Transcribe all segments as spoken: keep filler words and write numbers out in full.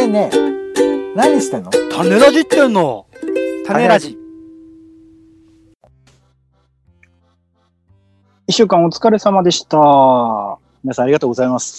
えねえ、何してんの？ 種ラジってんの。種ラジ。 一週間お疲れ様でした。皆さんありがとうございます。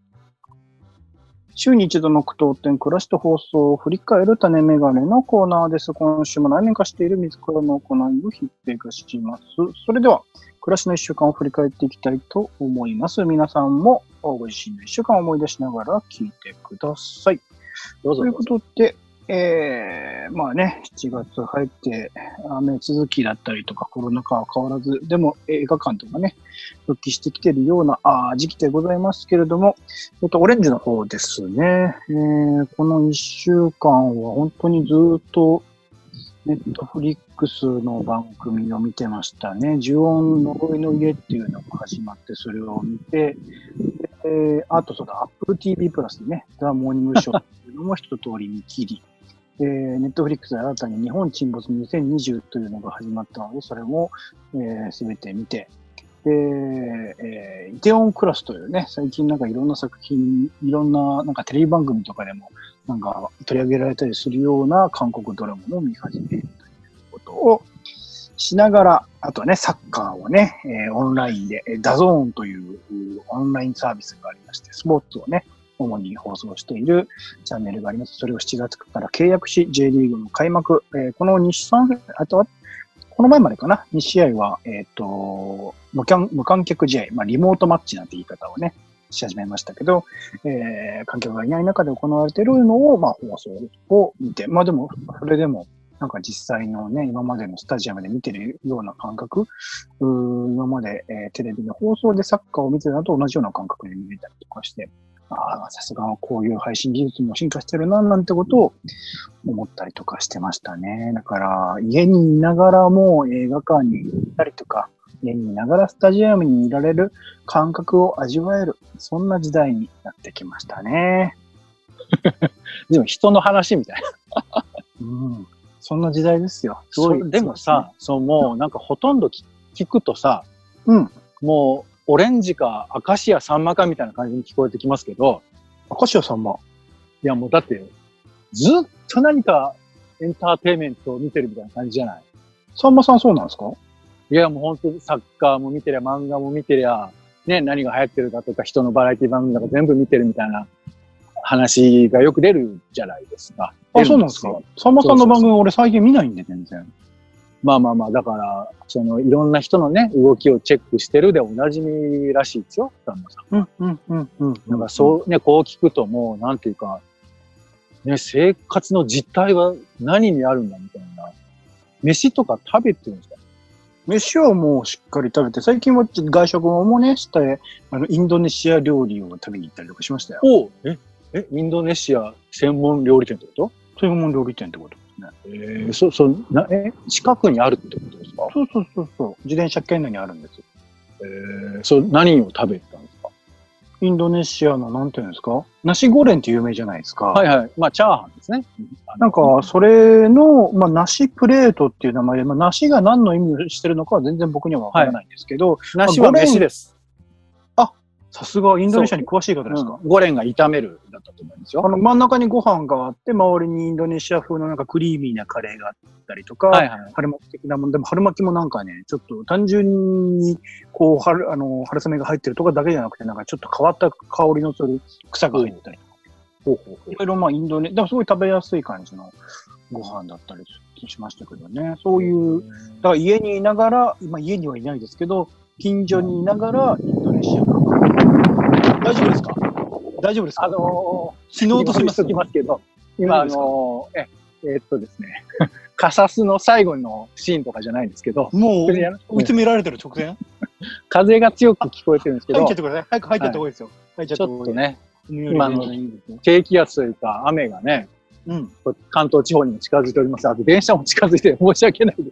週に一度の句読点、暮らしと放送を振り返る種メガネのコーナーです。今週も内面化している自らの行いを匹配化します。それでは、暮らしの一週間を振り返っていきたいと思います。皆さんもご自身の一週間を思い出しながら聞いてください。 どうぞ。 ということで、えー、まあね、しちがつ入って雨続きだったりとかコロナ禍は変わらず、でも映画館とかね、復帰してきているようなあ時期でございますけれども、えっと、オレンジの方ですね、えー、このいっしゅうかんは本当にずっとネットフリックスの番組を見てましたね。呪音呪いの家っていうのが始まって、それを見て、えー、あとそうだ、Apple ティーブイ プラスでね、ザ・モーニングショーっていうのも一通り見切り、えー、ネットフリックスで新たに日本沈没にせんにじゅうというのが始まったので、それもすべ、えー、て見て、で、えー、イテオンクラスというね、最近なんかいろんな作品、いろんななんかテレビ番組とかでもなんか取り上げられたりするような韓国ドラマも見始めるということをしながら、あとはね、サッカーをね、えー、オンラインで、ダゾーンというオンラインサービスがありまして、スポーツをね、主に放送しているチャンネルがあります。それをしちがつから契約し、J リーグの開幕、えー、このに、さん、あとは、この前までかな、に試合は、えっと、無観、無観客試合、まあ、リモートマッチなんて言い方をね、し始めましたけど、えー、観客がいない中で行われているのを、まあ、放送を見て、まあでも、それでも、なんか実際のね、今までのスタジアムで見てるような感覚、う今まで、えー、テレビの放送でサッカーを見てたのと同じような感覚で見れたりとかして、ああ、さすがこういう配信技術も進化してるな、なんてことを思ったりとかしてましたね。だから、家にいながらも映画館に行ったりとか、家にいながらスタジアムにいられる感覚を味わえる、そんな時代になってきましたね。 でも人の話みたいな。 うん、そんな時代ですよ。 すごい。でもさ、そう、もうなんかほとんど聞くとさ、 うん、 もう、オレンジかアカシアサンマかみたいな感じに聞こえてきますけど。 アカシアサンマ。 いやもうだって、ずっと何かエンターテイメントを見てるみたいな感じじゃない？ サンマさんそうなんですか？ いやもう本当にサッカーも見てりゃ、漫画も見てりゃ、ね、何が流行ってるかとか、人のバラエティ番組とか全部見てるみたいな話がよく出るじゃないですか。 あ、そうなんですか？サンマさんの番組俺最近見ないんで全然。 まあまあまあ、だから、その、いろんな人のね、動きをチェックしてるでおなじみらしいですよ、サンマさん。 うん、うん、うん、うん。 なんかそうね、こう聞くともう、なんていうか、ね、生活の実態は何にあるんだみたいな。飯とか食べてるんですか？ 飯はもうしっかり食べて、最近は外食もね、して、あの、インドネシア料理を食べに行ったりとかしましたよ。 おええ、インドネシア専門料理店ってこと？ 専門料理店ってことですね。 えー、そ、そ、な、え、近くにあるってことですか？ そうそうそうそう。自転車圏内にあるんです。 えー、そう、何を食べたんですか？ インドネシアのなんていうんですか？ナシゴレンって有名じゃないですか。 はいはい。まあ、チャーハンですね。 なんか、それの、まあ、ナシプレートっていう名前で、まあ、ナシが何の意味をしてるのかは全然僕にはわからないんですけど、 ナシは飯です。 さすがインドネシアに詳しい方ですか？ うん、ゴレンが炒めるだったと思いますよ。 あの真ん中にご飯があって、周りにインドネシア風のなんかクリーミーなカレーがあったりとか、 はいはい、 春巻き的なもんでも、春巻きもなんかね、ちょっと単純にこう春あの春雨が入ってるとかだけじゃなくて、なんかちょっと変わった香りのする草が入ったりとか、ほうほうほう、いろいろまあインドネ、でもすごい食べやすい感じのご飯だったりしましたけどね。そういう、だから家にいながら、今家にはいないですけど、近所にいながらインドネシアが大丈夫ですか？大丈夫ですか？ あのー、死のうとします。 きますけど、今、あのー、え、えー、っとですね、カサスの最後のシーンとかじゃないんですけど、 もう、追い詰められてる直前風が強く聞こえてるんですけど、 入っちゃってください。早く入っちゃった方がいいですよ。 はい、ちょっとね、 今の低気圧というか雨がね、うん、関東地方にも近づいております。あと電車も近づいて申し訳ないです。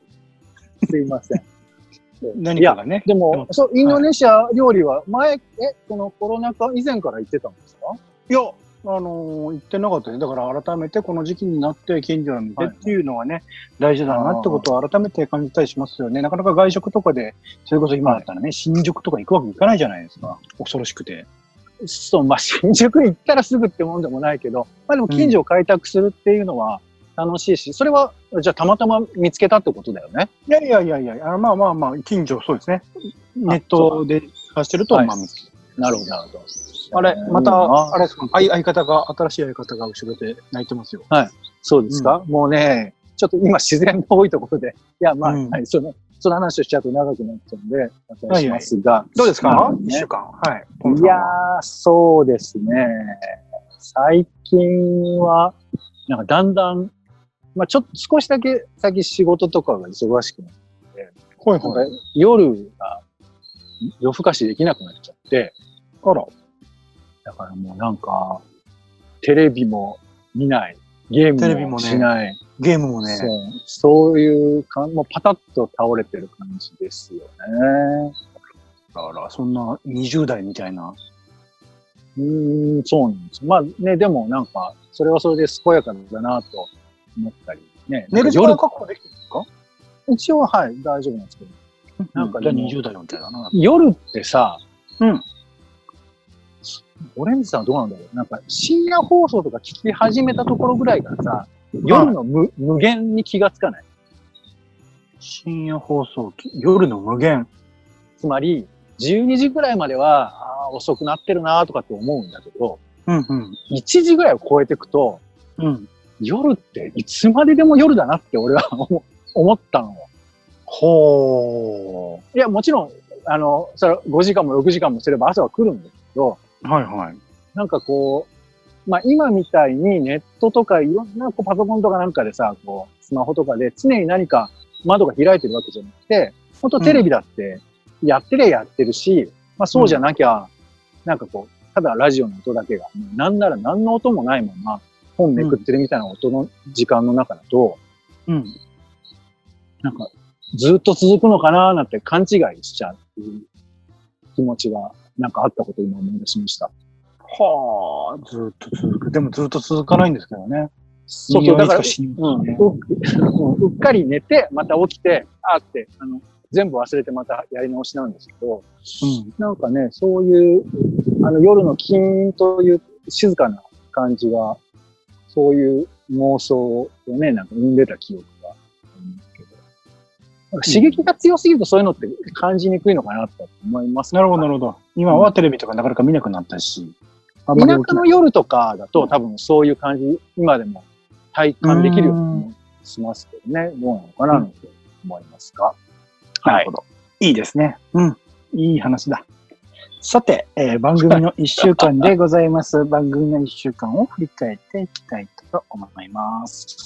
すいません。 何かがね。 でも、そう、インドネシア料理は前、え、このコロナ禍以前から行ってたんですか？ いや、あのー、行ってなかったです。だから改めてこの時期になって近所を見てっていうのはね、はい、大事だなってことを改めて感じたりしますよね。なかなか外食とかで、それこそ今だったらね、はい、新宿とか行くわけにいかないじゃないですか。恐ろしくて。 そう、まあ、新宿行ったらすぐってもんでもないけど、まあでも近所を開拓するっていうのは楽しいし、それは、じゃあたまたま見つけたってことだよね。 いやいやいやいや、あまあまあまあ、近所、そうですね。ネットで探してると、 はいまあ見つけた。 なるほど、なるほど。 あれ、また、 うんあれですか、相相方が、新しい相方が後ろで泣いてますよ。 はい。そうですか、うん、もうね、ちょっと今自然の多いところで、いや、まあ、うん、はい、その、その話をしちゃうと長くなっちゃうんで、お伝えしますが。はいはい、 どうですか一、 ね、 週間。はい。 いやー、そうですね。最近は、なんかだんだん、まあちょっと少しだけ先仕事とかが忙しくなって、はいはい、夜が夜更かしできなくなっちゃって、 あら。 だからもうなんか、テレビも見ない、ゲームもしない。 ゲームもね。 そう、そういうか、もうパタッと倒れてる感じですよね。 だから、そんなにじゅう代みたいな。 うーん、そうなんです。まあね、でもなんか、それはそれで健やかだなと思ったりね。 寝る時間確保できてるんですか？ 一応はい、大丈夫なんですけど。 なんか、じゃあにじゅう代みたいだな。 夜ってさ、 うん。 オレンジさんはどうなんだろう、なんか深夜放送とか聞き始めたところぐらいからさ、夜の 無,、はい、無限に気がつかない？ 深夜放送、夜の無限。 つまり、じゅうにじぐらいまでは、あ遅くなってるなとかって思うんだけど、 うんうん、 いちじぐらいを超えていくと、 うん、 夜っていつまででも夜だなって俺は思ったの。 ほー。いや、もちろん、あの、それごじかんもろくじかんもすれば朝は来るんですけど、 はいはい。 なんかこう、まあ今みたいにネットとかいろんなこうパソコンとかなんかでさ、こう、スマホとかで常に何か窓が開いてるわけじゃなくて、本当テレビだってやってりゃやってるし、うん、まあそうじゃなきゃ、なんかこう、ただラジオの音だけが、なんなら何の音もないまま本めくってるみたいな音の時間の中だと、 うん、 なんかずっと続くのかなーなんて勘違いしちゃうっていう気持ちがなんかあったことを今思い出しました。 はあ、ずっと続く。でもずっと続かないんですけどね。 そうそう、だから、 うんう, うっかり寝て、また起きて、あーって、あの、全部忘れてまたやり直しなんですけど、うん、なんかね、そういう、あの、夜のキーンという静かな感じが、そういう妄想をね、なんか生んでた記憶があるんですけど、なんか刺激が強すぎるとそういうのって感じにくいのかなと思います、 ね、なるほど、なるほど。今はテレビとかなかなか見なくなったし。 田舎の夜とかだと多分そういう感じ、今でも体感できるような気もしますけどね、どうなのかなと思いますが。 うん、なるほど。いいですね。うん。いい話だ。さて、えー、番組の一週間でございます。番組の一週間を振り返っていきたいと思います。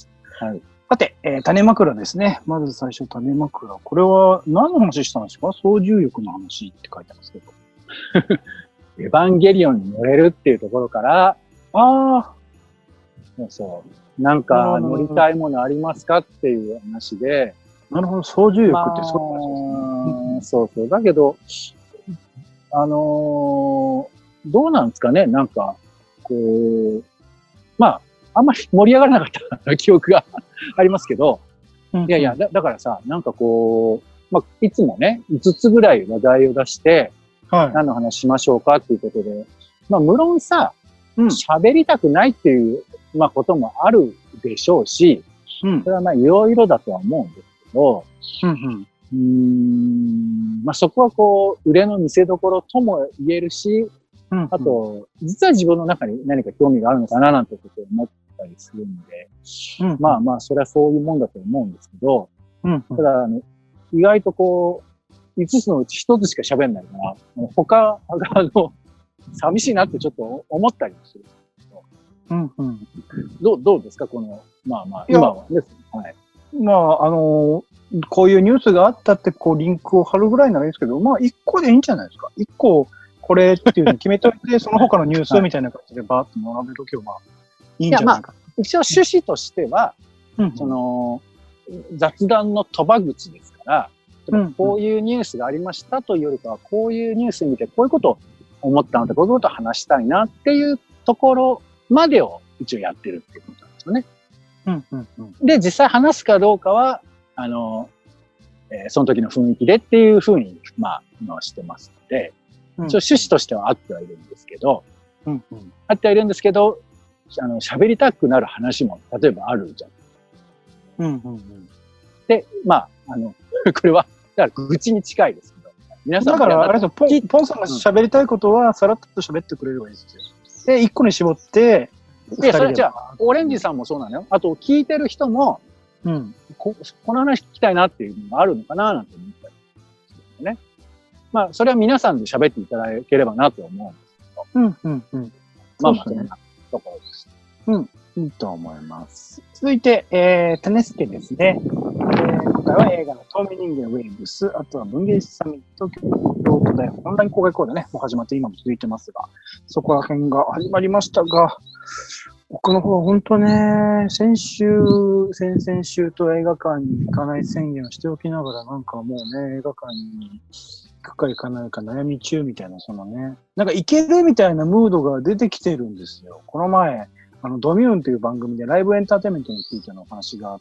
はい。さて、えー、種枕ですね。まず最初、種枕。これは何の話したんですか？操縦力の話って書いてますけど。 エヴァンゲリオンに乗れるっていうところから、ああ、そうそう。なんか乗りたいものありますかっていう話で。 なるほど、操縦力ってそうなんですね。そうそう。だけど、あのー、どうなんですかね、なんか、こう、まあ、あんまり盛り上がらなかった記憶がありますけど、うんうん、いやいやだ、だからさ、なんかこう、まあ、いつもね、いつつぐらい話題を出して、はい、何の話しましょうかっていうことで、まあ、無論さ、喋、うん、りたくないっていう、まあ、こともあるでしょうし、うん、それはまあ、いろいろだとは思うんですけど、うんうんうーんまあ、そこはこう、腕の見せ所とも言えるし、うんうん、あと、実は自分の中に何か興味があるのかななんてことを思ったりするんで、うんうん、まあまあ、それはそういうもんだと思うんですけど、うんうん、ただあの、意外とこう、いつつのうちひとつしか喋んないから、他が、あの、寂しいなってちょっと思ったりもするんですけど、うんうん、どう、どうですかこの、まあまあ、今はですね。はい。 まあ、あのー、こういうニュースがあったって、こう、リンクを貼るぐらいならいいですけど、まあ、一個でいいんじゃないですか。一個、これっていうのを決めといて、その他のニュースみたいな感じでバーッと並べとけばいいんじゃないか。 いや、まあ、一応趣旨としては、うんうん、その、雑談の賭場口ですから、うん、こういうニュースがありましたというよりかは、こういうニュース見て、こういうことを思ったので、こういうことを話したいなっていうところまでを一応やってるっていうことなんですよね。うんうんうん、で、実際話すかどうかは、あの、えー、その時の雰囲気でっていうふうに、まあ、今はしてますので、 一応趣旨としては合ってはいるんですけど、 うんうん、 合ってはいるんですけど、あの、喋りたくなる話も、例えばあるじゃん。 うんうんうん、 で、まあ、あの、これは、だから愚痴に近いですけど、皆さんだから、あれだと、ポン、ポンさんが喋りたいことは、さらっと喋ってくれればいいですよ。で、一個に絞って、 で、それじゃあ、オレンジさんもそうなのよ。あと、聞いてる人も、 うん、 こ, この話聞きたいなっていうのがあるのかななんて思ったりするね。まあ、それは皆さんで喋っていただければなと思うんですけど。 うん、うん、うん。 まあまあ、そんなところです。 うん、いいと思います。続いて、えー、タネスケですね。えー、今回は映画の透明人間ウェーブス、あとは文芸サミット、京都大オンライン公開講座ね、もう始まって今も続いてますが、そこら辺が始まりましたが、僕の方は本当ね、先週、先々週と映画館に行かない宣言をしておきながら、なんかもうね、映画館に行くか行かないか悩み中みたいな、そのね、なんか行けるみたいなムードが出てきてるんですよ。この前、あの、ドミューンという番組でライブエンターテインメントについてのお話があって、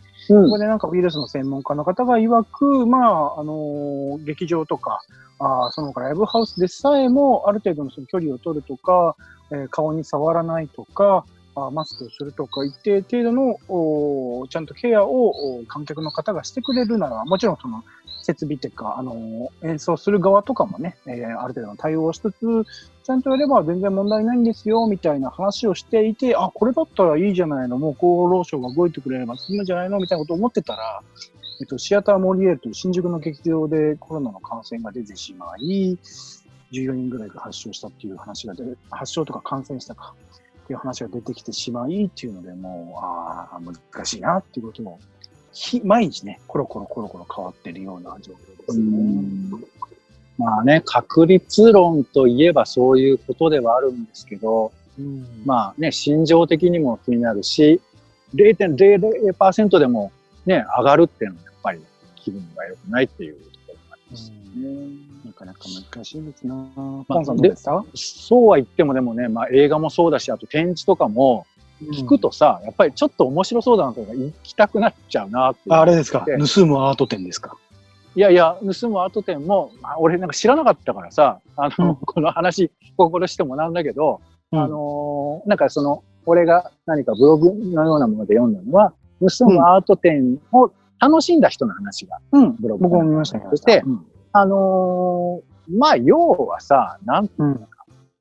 うん、ここでなんかウイルスの専門家の方が曰く、まあ、あのー、劇場とか、あその他ライブハウスでさえもある程度のその距離を取るとか、えー、顔に触らないとか、あマスクをするとか、一定程度のおちゃんとケアを観客の方がしてくれるなら、もちろんその設備というか、あのー、演奏する側とかもね、えー、ある程度の対応をしつつ、ちゃんとやれば全然問題ないんですよ、みたいな話をしていて、あ、これだったらいいじゃないの、もう厚労省が動いてくれれば済むんじゃないの、みたいなことを思ってたら、えっと、シアターモリエールという新宿の劇場でコロナの感染が出てしまい、じゅうよにんぐらいが発症したっていう話が出、発症とか感染したかっていう話が出てきてしまいっていうので、もう、ああ、難しいなっていうことも、毎日ね、コロコロコロコロ変わってるような状況ですね。 まあね、確率論といえばそういうことではあるんですけど、うん、まあね、心情的にも気になるし、ゼロてんゼロゼロパーセント でもね、上がるっていうのはやっぱり気分が良くないっていうところがありますね。 なかなか難しいですな。 まあ、そうは言ってもでもね、まあ映画もそうだし、あと展示とかも聞くとさ、うん、やっぱりちょっと面白そうだなとか行きたくなっちゃうなって。 あれですか、盗むアート展ですか。 いやいや、盗むアート展も、まあ、俺なんか知らなかったからさ、あの、うん、この話、ここでしてもなんだけど、うん、あのー、なんかその、俺が何かブログのようなもので読んだのは、盗むアート展を楽しんだ人の話が、 うん、 ブログ僕も見ましたけど。 で、うん、あのー、まあ、要はさ、なんていうのか、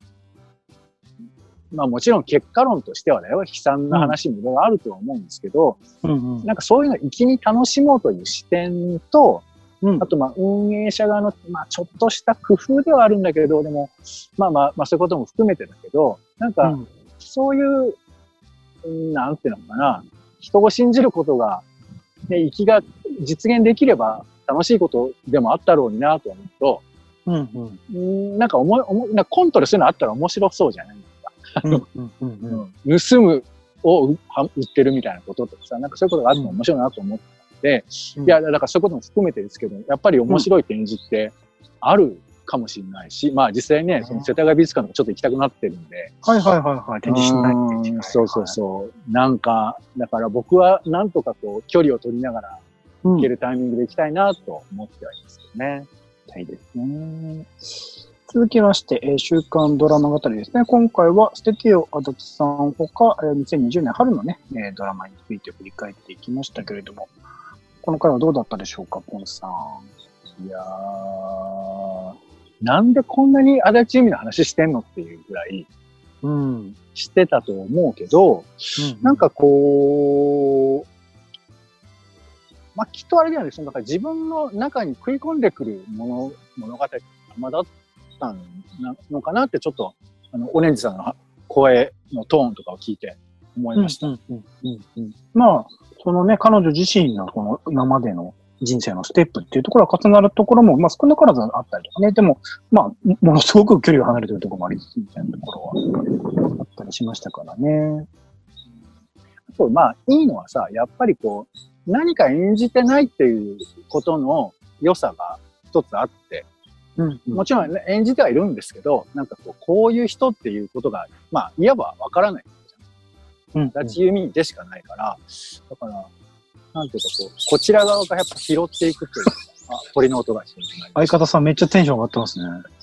うん、まあもちろん結果論としてはだよ、悲惨な話もいろいろあるとは思うんですけど、うんうん、なんかそういうのを粋に楽しもうという視点と、うん、あと、まあ、運営者側の、まあ、ちょっとした工夫ではあるんだけど、でも、まあまあ、まあ、そういうことも含めてだけど、なんか、うん、そういう、なんていうのかな、人を信じることが、ね、生きが実現できれば楽しいことでもあったろうになと思うと、うんうん、なんか思い、思い、なんかコントでそういうのあったら面白そうじゃないですか。盗むを売ってるみたいなこととかさ、なんかそういうことがあっても面白いなと思って。で、いや、だからそういうことも含めてですけど、やっぱり面白い展示ってあるかもしれないし、うん、まあ実際ね、その世田谷美術館とかちょっと行きたくなってるんで。 はいはいはいはい、展示しないっていう。 そうそうそう。なんか、だから僕はなんとかこう、距離を取りながら行けるタイミングで行きたいなと思ってはいますけどね。 行きたいですね。続きまして、えー、週刊ドラマ語りですね。今回は、捨ててよ、足立さんほか、えー、にせんにじゅうねん春のね、えー、ドラマについて振り返っていきましたけれども、この回はどうだったでしょうか、ポンさん。 いやー、なんでこんなに足立由美の話してんのっていうぐらい、うん、してたと思うけど、うん、なんかこう、まあ、きっとあれだよね、その、だから自分の中に食い込んでくるもの、物語ってまだったのかなって、ちょっと、あの、オレンジさんの声のトーンとかを聞いて思いました。 まあ、そのね、彼女自身のこの今までの人生のステップっていうところは重なるところも、まあ少なからずあったりとかね。でも、まあ、ものすごく距離が離れてるところもありつつみたいなところはあったりしましたからね。 あと、まあ、いいのはさ、やっぱりこう、何か演じてないっていうことの良さが一つあって、うんうん、もちろん、ね、演じてはいるんですけど、なんかこう、こういう人っていうことが、まあ、いわばわからない。足立由美でしかないから、だから、なんていうかこう、こちら側がやっぱ拾っていくというか、あ、鳥の音が聞こえてない。 相方さんめっちゃテンション上がってますね。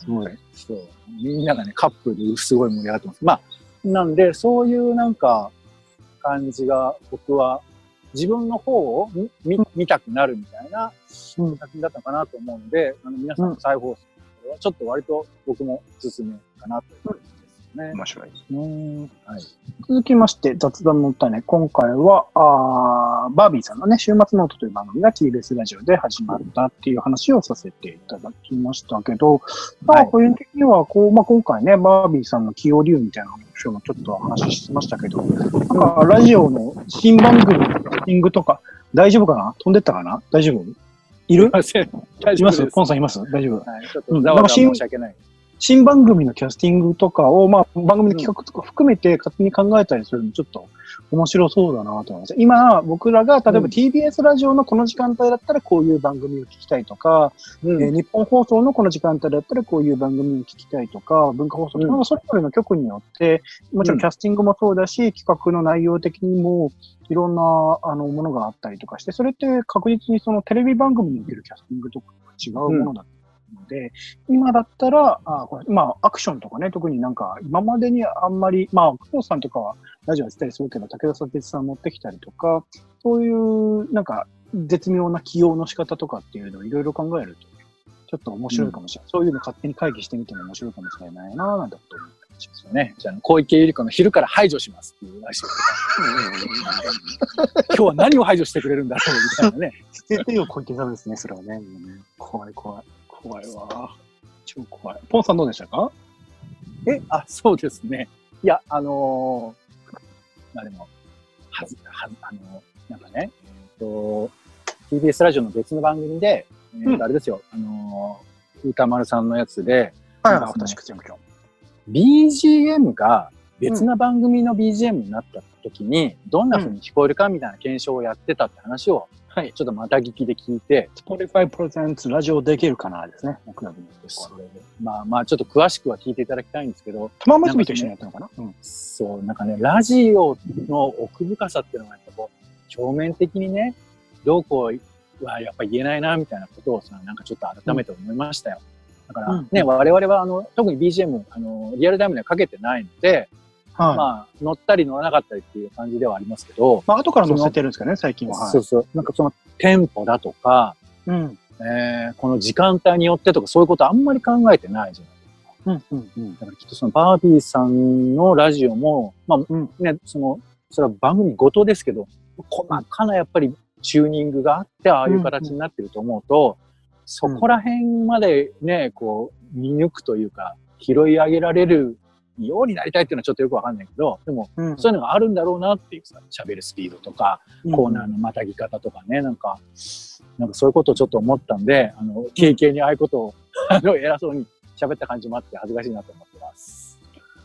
すごい。 そう。みんながね、カップルですごい盛り上がってます。まあ、なんで、そういうなんか、感じが、僕は、自分の方を見、見たくなるみたいな作品だったかなと思うので、あの皆さんの再放送、これはちょっと割と僕もおすすめかなという感じですね。 面白いですね。 はい。 続きまして、雑談の種。今回は、あーバービーさんのね、週末ノートという番組が ティービーエス ラジオで始まったっていう話をさせていただきましたけど、まあ、個人的には、こう、まあ、今回ね、バービーさんの起用理由みたいな話もちょっと話しましたけど、なんか、ラジオの新番組のキャスティングとか、大丈夫かな飛んでったかな大丈夫いるすいません。大います丈夫です。 ポンさんいます大丈夫、 はい。ちょっとざわざわ申し訳ない。 新番組のキャスティングとかを、まあ、番組の企画とか含めて勝手に考えたりするのちょっと面白そうだなと思います。今、僕らが、例えば ティービーエス ラジオのこの時間帯だったらこういう番組を聞きたいとか、 うんえー日本放送のこの時間帯だったらこういう番組を聞きたいとか、文化放送とか、 うんそれぞれの局によって、もちろんキャスティングもそうだし、企画の内容的にもいろんなあのものがあったりとかして、それって確実にそのテレビ番組におけるキャスティングとか違うものだので、今だったら、あこれまあ、アクションとかね、特になんか、今までにあんまり、まあ、久保さんとかはラジオやってたりするけど、武田さん、鉄さん持ってきたりとか、そういう、なんか、絶妙な起用の仕方とかっていうのをいろいろ考えると、ちょっと面白いかもしれない。うん、そういうの勝手に会議してみても面白いかもしれないな、なんてこと思ったりしますよね。 じゃあ、小池百合子の昼から排除しますっていうらしい。今日は何を排除してくれるんだろうみたいなね。 捨ててよ、小池さんですね、それはね。もうね怖い怖い。怖いわ。超怖い。ポンさんどうでしたか？ え、あ、そうですね。いや、あのー、まあでも、はず、はず、あのー、なんかね、えっと、ティービーエス ラジオの別の番組で、えーと、うん、あれですよ、あのー、歌丸さんのやつで、 はい、私、口もちろん。 ビージーエム が別な番組の ビージーエム になった時に、どんな風に聞こえるかみたいな検証をやってたって話を、はい、ちょっとまた聞きで聞いて。 Spotify Presents ラジオできるかなですね。僕らのそれで。まあまあちょっと詳しくは聞いていただきたいんですけど。 玉結びと一緒にやったのかな、ね、うん、 そう、なんかね、ラジオの奥深さっていうのがやっぱこう、表面的にね、どうこうはやっぱ言えないなみたいなことをさ、なんかちょっと改めて思いましたよ。うん、だからね、うん、我々はあの、特に ビージーエム、あの、リアルタイムにはかけてないので、はい、まあ、乗ったり乗らなかったりっていう感じではありますけど。 まあ、後から乗せてるんですかね、最近は。 そうそう。なんかその、テンポだとか、うん、えー、この時間帯によってとか、そういうことあんまり考えてないじゃないですか。うんうんうん、だからきっとその、バービーさんのラジオも、まあ、うん、ね、その、それは番組ごとですけど、細かなやっぱりチューニングがあって、ああいう形になってると思うと、うんうん、そこら辺までね、こう、見抜くというか、拾い上げられるようになりたいっていうのはちょっとよくわかんないけど、でも、うん、そういうのがあるんだろうなっていうさ、喋るスピードとか、コーナーのまたぎ方とかね、なんか、なんかそういうことをちょっと思ったんで、あの、軽々にああいうことを、あの、偉そうに喋った感じもあって恥ずかしいなと思ってます。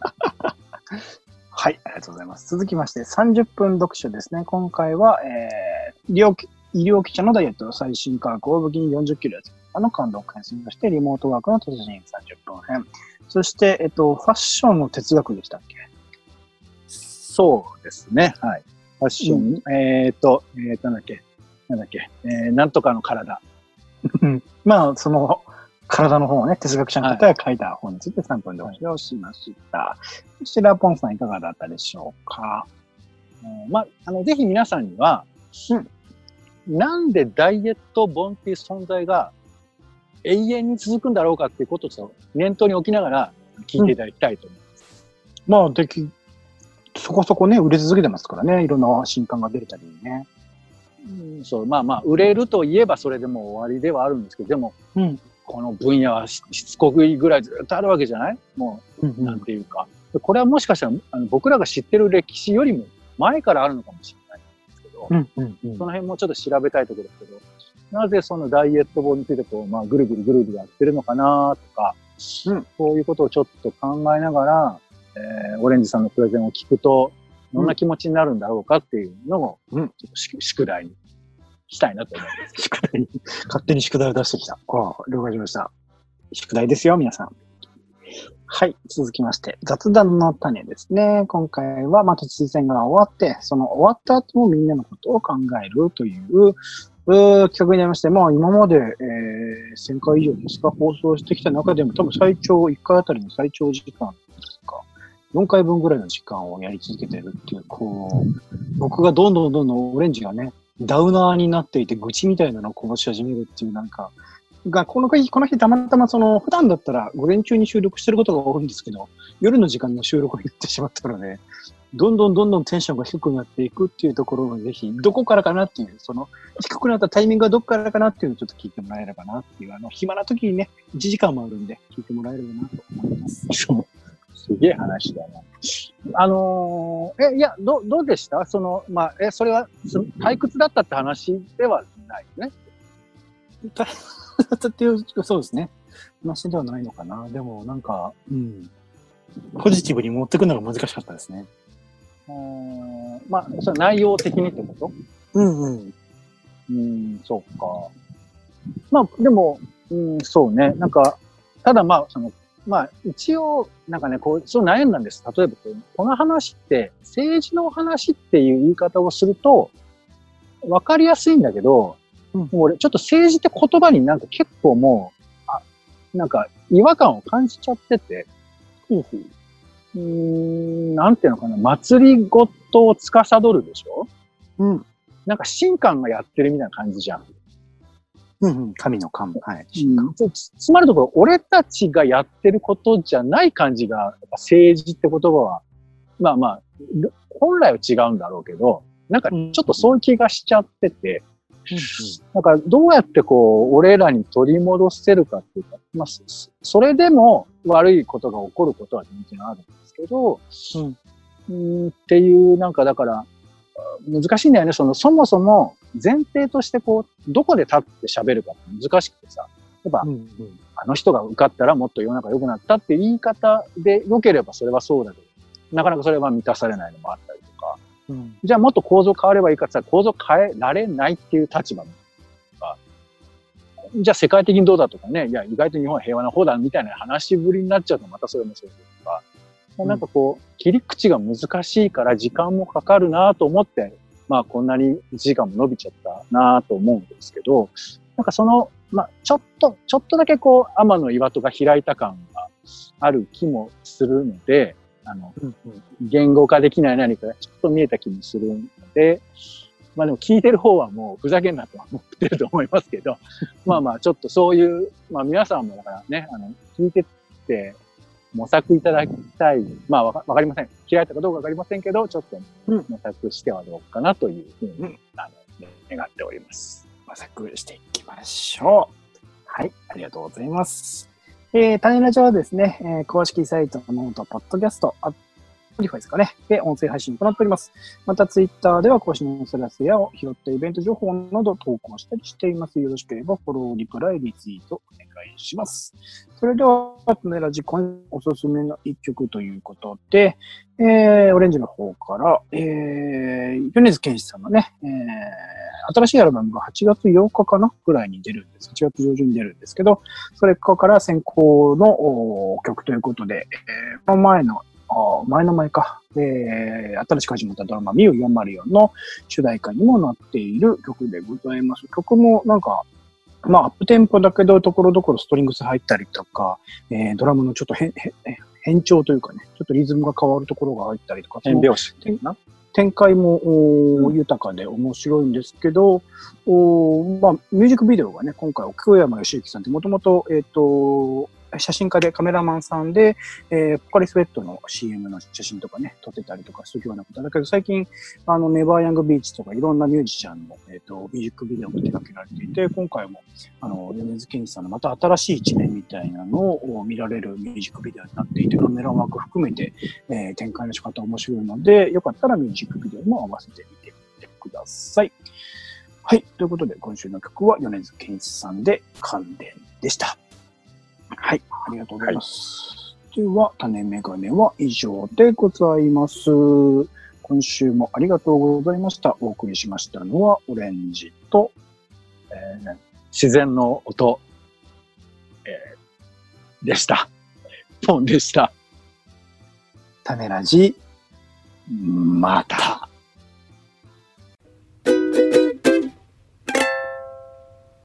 はい、ありがとうございます。続きまして、さんじゅっぷん読書ですね。今回は、えー、医療、医療記者のダイエット最新科学を武器によんじゅっキロやつ。あの感動感染として、リモートワークの達人さんじゅっぷん編。そして、えっと、ファッションの哲学でしたっけ？ そうですね。はい。ファッション、うん、えっと、えっと、なんだっけ、なんだっけ、えー、なんとかの体。 まあ、その、体の本をね、哲学者の方が書いた本についてさんぷんでお披露しました。はい、そして、ラポンさんいかがだったでしょうか？ えー、まあ、あの、ぜひ皆さんには、うん、なんでダイエット本っていう存在が永遠に続くんだろうかっていうことを念頭に置きながら聞いていただきたいと思います。 うん、まあ、でき、そこそこね、売れ続けてますからね、いろんな新刊が出れたりね。 うん、そう、まあまあ、売れるといえばそれでもう終わりではあるんですけど、でも、うん、この分野はしつこくぐらいずっとあるわけじゃない？もう、うんうん、なんていうか。これはもしかしたらあの僕らが知ってる歴史よりも前からあるのかもしれないんですけど、うんうんうん、その辺もちょっと調べたいところですけど、なぜそのダイエット本についてこう、まあ、ぐるぐるぐるぐるやってるのかなとか、うん、そういうことをちょっと考えながら、えー、オレンジさんのプレゼンを聞くと、どんな気持ちになるんだろうかっていうのを、うん、ちょっと宿題にしたいなと思います。 宿題に、勝手に宿題を出してきた。ああ、了解しました。宿題ですよ、皆さん。 はい。続きまして、雑談の種ですね。今回は、まあ、都知事選が終わって、その終わった後もみんなのことを考えるという、う企画になりまして、まあ、今まで、えー、せんかい以上ですか、放送してきた中でも、多分最長、いっかいあたりの最長時間ですか、よんかいぶんぐらいの時間をやり続けてるっていう、こう、僕がどんどんどんどんオレンジがね、ダウナーになっていて、愚痴みたいなのをこぼし始めるっていう、なんか、が、この日、この日たまたまその、普段だったら午前中に収録してることが多いんですけど、夜の時間の収録を言ってしまったので、どんどんどんどんテンションが低くなっていくっていうところをぜひ、どこからかなっていう、その、低くなったタイミングがどこからかなっていうのをちょっと聞いてもらえればなっていう、あの、暇な時にね、いちじかんもあるんで、聞いてもらえればなと思います。 そう。すげえ話だな。あのー、え、いや、ど、どうでしたその、まあ、え、それは、退屈だったって話ではないね。 退屈だったっていう、そうですね。話ではないのかな。でも、なんか、うん。ポジティブに持っていくのが難しかったですね。 うーん、まあ、それ内容的にってことうんうん。 うん、そうか。まあ、でも、うん、そうね。なんか、ただまあ、その、まあ、一応、なんかね、こう、そう悩んだんです。例えば、この話って、政治の話っていう言い方をすると、わかりやすいんだけど、うん、もう俺、ちょっと政治って言葉になんか結構もう、あ、なんか違和感を感じちゃってて、うーん、なんていうのかな、祭りごとを司るでしょ？うん。なんか神官がやってるみたいな感じじゃん。 うんうん、神の神。はい。 うん、つ, つまるところ、俺たちがやってることじゃない感じが、やっぱ政治って言葉は、まあまあ、本来は違うんだろうけど、なんかちょっとそういう気がしちゃってて、うんうん、なんかどうやってこう、俺らに取り戻せるかっていうか、まあ、それでも悪いことが起こることは全然あるんですけど、うん、うんっていう、なんかだから、難しいんだよね。その、そもそも前提としてこう、どこで立って喋るかって難しくてさ、やっぱ、うんうん、あの人が受かったらもっと世の中良くなったっていう言い方で良ければそれはそうだけど、なかなかそれは満たされないのもあったりとか、うん、じゃあもっと構造変わればいいかって言ったら構造変えられないっていう立場とか、じゃあ世界的にどうだとかね、いや意外と日本は平和な方だみたいな話ぶりになっちゃうとまたそれもそうとか、なんかこう、切り口が難しいから時間もかかるなと思って、まあこんなにいちじかんも伸びちゃったなと思うんですけど、なんかその、まあちょっと、ちょっとだけこう、天の岩戸が開いた感がある気もするので、あの、うんうん、言語化できない何かがちょっと見えた気もするので、まあでも聞いてる方はもうふざけんなとは思ってると思いますけど、まあまあちょっとそういう、まあ皆さんもだからね、あの、聞いてって、模索いただきたい。まあわか、わかりません。嫌いだかどうかわかりませんけど、ちょっと模索してはどうかなというふうに、うん、あの願っております。 模索していきましょう。はい、ありがとうございます。えー、種ラジはですね、えー、公式サイトのノート、ポッドキャスト、あスポティファイですかね。で、音声配信となっております。また、ツイッターでは更新のお知らせやを拾ったイベント情報など投稿したりしています。よろしければフォロー、リプライ、リツイートお願いします。それでは、種ラジ今おすすめの一曲ということで、えー、オレンジの方から、えー、米津玄師さんのね、えー、新しいアルバムがはちがつようかかなぐらいに出るんです。はちがつ上旬に出るんですけど、それから先行の曲ということで、えー、この前のあ前の前か、えー、新しく始まったドラマミューよんまるよんの主題歌にもなっている曲でございます。曲もなんか、まあアップテンポだけどところどころストリングス入ったりとか、えー、ドラムのちょっと変、変調というかね、ちょっとリズムが変わるところが入ったりとか、 変拍子ってな展開も豊かで面白いんですけど、おまあミュージックビデオがね、今回奥山義行さんってもともと、えっと、写真家でカメラマンさんで、えー、ポカリスウェットの シーエム の写真とかね、撮ってたりとかするようなことだけど、最近、あの、ネバーヤングビーチとかいろんなミュージシャンの、えっと、ミュージックビデオも手掛けられていて、今回も、あの、米津玄師さんのまた新しい一面みたいなのを見られるミュージックビデオになっていて、カメラワーク含めて、えー、展開の仕方面白いので、よかったらミュージックビデオも合わせてみてみてください。はい。ということで、今週の曲は米津玄師さんで関連でした。はい。ありがとうございます。はい、では、種メガネは以上でございます。今週もありがとうございました。お送りしましたのは、オレンジと、 えー、自然の音、えー、でした。 トンでした。 種ラジ、 また。